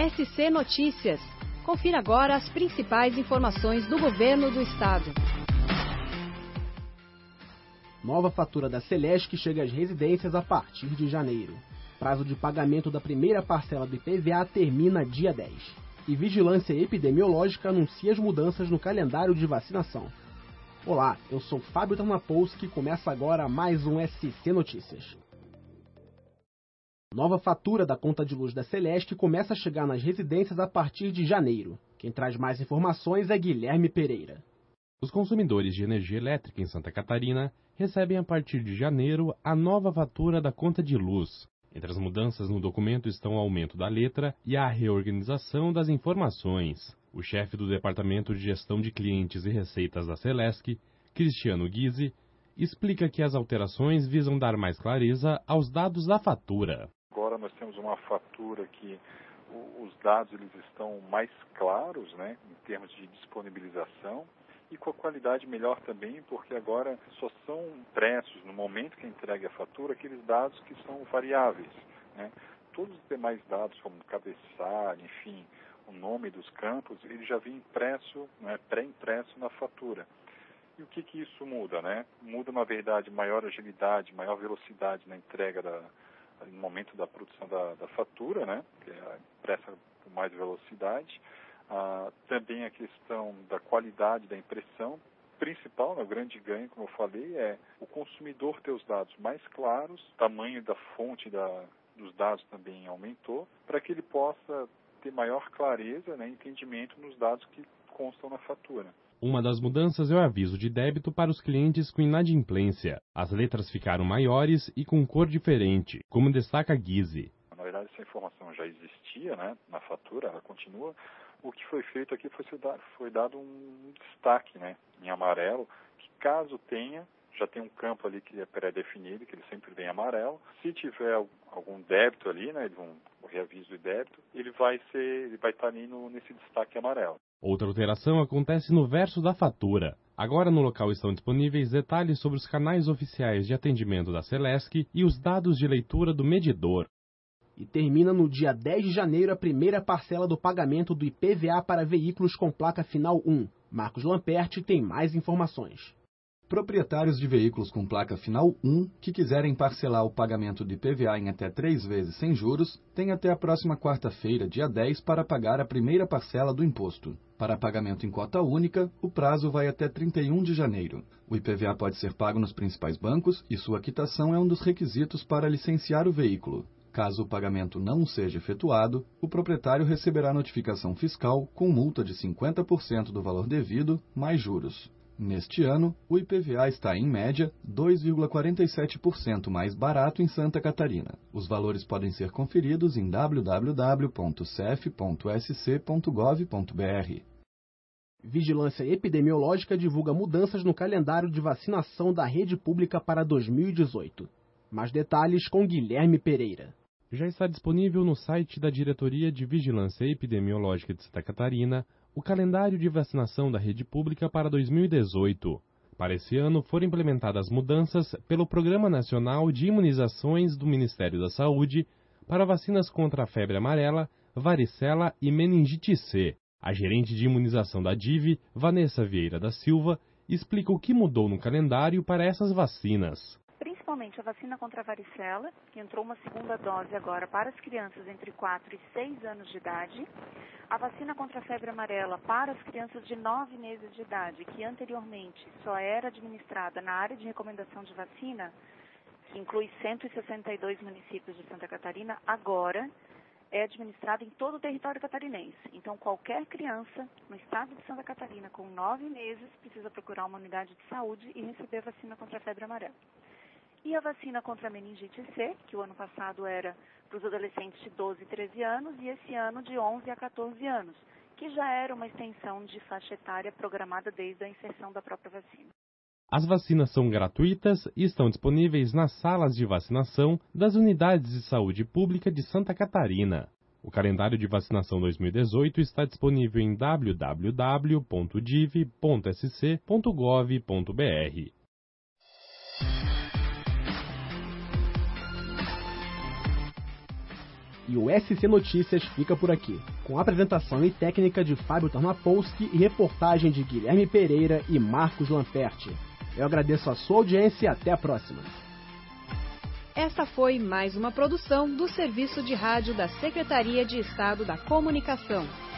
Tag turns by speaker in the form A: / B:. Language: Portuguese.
A: SC Notícias. Confira agora as principais informações do Governo do Estado.
B: Nova fatura da Celesc chega às residências a partir de janeiro. Prazo de pagamento da primeira parcela do IPVA termina dia 10. E Vigilância Epidemiológica anuncia as mudanças no calendário de vacinação. Olá, eu sou Fábio Tarnapolsky e começa agora mais um SC Notícias. Nova fatura da conta de luz da Celesc começa a chegar nas residências a partir de janeiro. Quem traz mais informações é Guilherme Pereira.
C: Os consumidores de energia elétrica em Santa Catarina recebem a partir de janeiro a nova fatura da conta de luz. Entre as mudanças no documento estão o aumento da letra e a reorganização das informações. O chefe do Departamento de Gestão de Clientes e Receitas da Celesc, Cristiano Guise, explica que as alterações visam dar mais clareza aos dados da fatura.
D: Agora nós temos uma fatura que os dados eles estão mais claros, né, em termos de disponibilização. E com a qualidade melhor também, porque agora só são impressos no momento que entregue a fatura aqueles dados que são variáveis, né? Todos os demais dados, como cabeçalho, enfim, o nome dos campos, ele já vem impresso, né, pré-impresso na fatura. E o que isso muda, né? Muda, na verdade, maior agilidade, maior velocidade na entrega no momento da produção da fatura, né? Que é impressa com mais velocidade. Também a questão da qualidade da impressão principal, né, o grande ganho, como eu falei, é o consumidor ter os dados mais claros, o tamanho da fonte dos dados também aumentou, para que ele possa ter maior clareza, né, entendimento nos dados que constam na fatura.
C: Uma das mudanças é o aviso de débito para os clientes com inadimplência. As letras ficaram maiores e com cor diferente, como destaca Guise.
D: Na verdade, essa informação já existia, né, na fatura, ela continua. O que foi feito aqui foi dado um destaque, né, em amarelo, que caso tenha, já tem um campo ali que é pré-definido, que ele sempre vem amarelo. Se tiver algum débito ali, né, o reaviso de débito, ele vai estar ali nesse destaque amarelo.
C: Outra alteração acontece no verso da fatura. Agora no local estão disponíveis detalhes sobre os canais oficiais de atendimento da Celesc e os dados de leitura do medidor.
B: E termina no dia 10 de janeiro a primeira parcela do pagamento do IPVA para veículos com placa final 1. Marcos Lamperti tem mais informações.
E: Proprietários de veículos com placa final 1 que quiserem parcelar o pagamento de IPVA em até 3 vezes sem juros, têm até a próxima quarta-feira, dia 10, para pagar a primeira parcela do imposto. Para pagamento em cota única, o prazo vai até 31 de janeiro. O IPVA pode ser pago nos principais bancos e sua quitação é um dos requisitos para licenciar o veículo. Caso o pagamento não seja efetuado, o proprietário receberá notificação fiscal com multa de 50% do valor devido, mais juros. Neste ano, o IPVA está, em média, 2,47% mais barato em Santa Catarina. Os valores podem ser conferidos em www.cef.sc.gov.br.
B: Vigilância Epidemiológica divulga mudanças no calendário de vacinação da rede pública para 2018. Mais detalhes com Guilherme Pereira.
C: Já está disponível no site da Diretoria de Vigilância Epidemiológica de Santa Catarina o calendário de vacinação da rede pública para 2018. Para esse ano foram implementadas mudanças pelo Programa Nacional de Imunizações do Ministério da Saúde para vacinas contra a febre amarela, varicela e meningite C. A gerente de imunização da DIV, Vanessa Vieira da Silva, explica o que mudou no calendário para essas vacinas.
F: Principalmente a vacina contra a varicela, que entrou uma segunda dose agora para as crianças entre 4 e 6 anos de idade. A vacina contra a febre amarela para as crianças de 9 meses de idade, que anteriormente só era administrada na área de recomendação de vacina, que inclui 162 municípios de Santa Catarina, agora é administrada em todo o território catarinense. Então, qualquer criança no estado de Santa Catarina com 9 meses precisa procurar uma unidade de saúde e receber a vacina contra a febre amarela. E a vacina contra a meningite C, que o ano passado era para os adolescentes de 12 e 13 anos, e esse ano de 11 a 14 anos, que já era uma extensão de faixa etária programada desde a inserção da própria vacina.
C: As vacinas são gratuitas e estão disponíveis nas salas de vacinação das unidades de saúde pública de Santa Catarina. O calendário de vacinação 2018 está disponível em www.div.sc.gov.br.
B: E o SC Notícias fica por aqui, com apresentação e técnica de Fábio Tornapolsky e reportagem de Guilherme Pereira e Marcos Lamperti. Eu agradeço a sua audiência e até a próxima.
A: Esta foi mais uma produção do Serviço de Rádio da Secretaria de Estado da Comunicação.